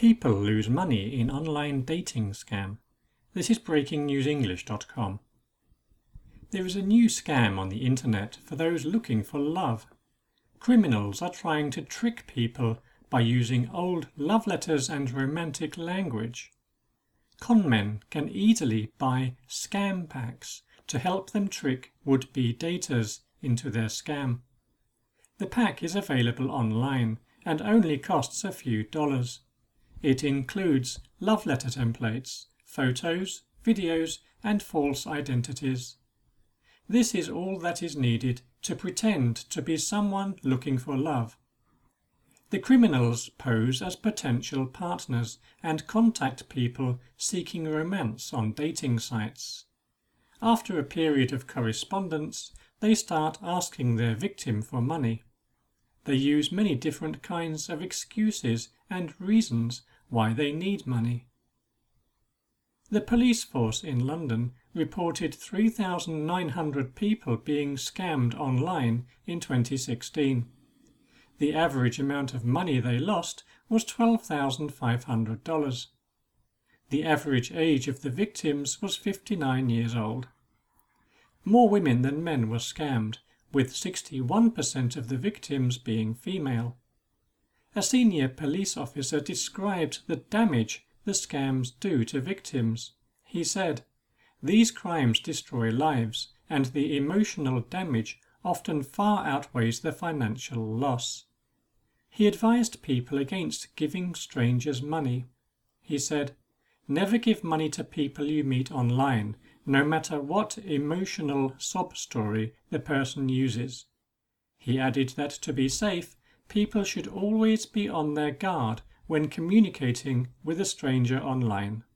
People lose money in online dating scam. This is breakingnewsenglish.com. There is a new scam on the internet for those looking for love. Criminals are trying to trick people by using old love letters and romantic language. Conmen can easily buy scam packs to help them trick would-be daters into their scam. The pack is available online and only costs a few dollars. It includes love letter templates, photos, videos, and false identities. This is all that is needed to pretend to be someone looking for love. The criminals pose as potential partners and contact people seeking romance on dating sites. After a period of correspondence, they start asking their victim for money. They use many different kinds of excuses and reasons why they need money. The police force in London reported 3,900 people being scammed online in 2016. The average amount of money they lost was $12,500. The average age of the victims was 59 years old. More women than men were scammed, with 61% of the victims being female. A senior police officer described the damage the scams do to victims. He said, "These crimes destroy lives, and the emotional damage often far outweighs the financial loss." He advised people against giving strangers money. He said, "Never give money to people you meet online, no matter what emotional sob story the person uses." He added that to be safe, people should always be on their guard when communicating with a stranger online.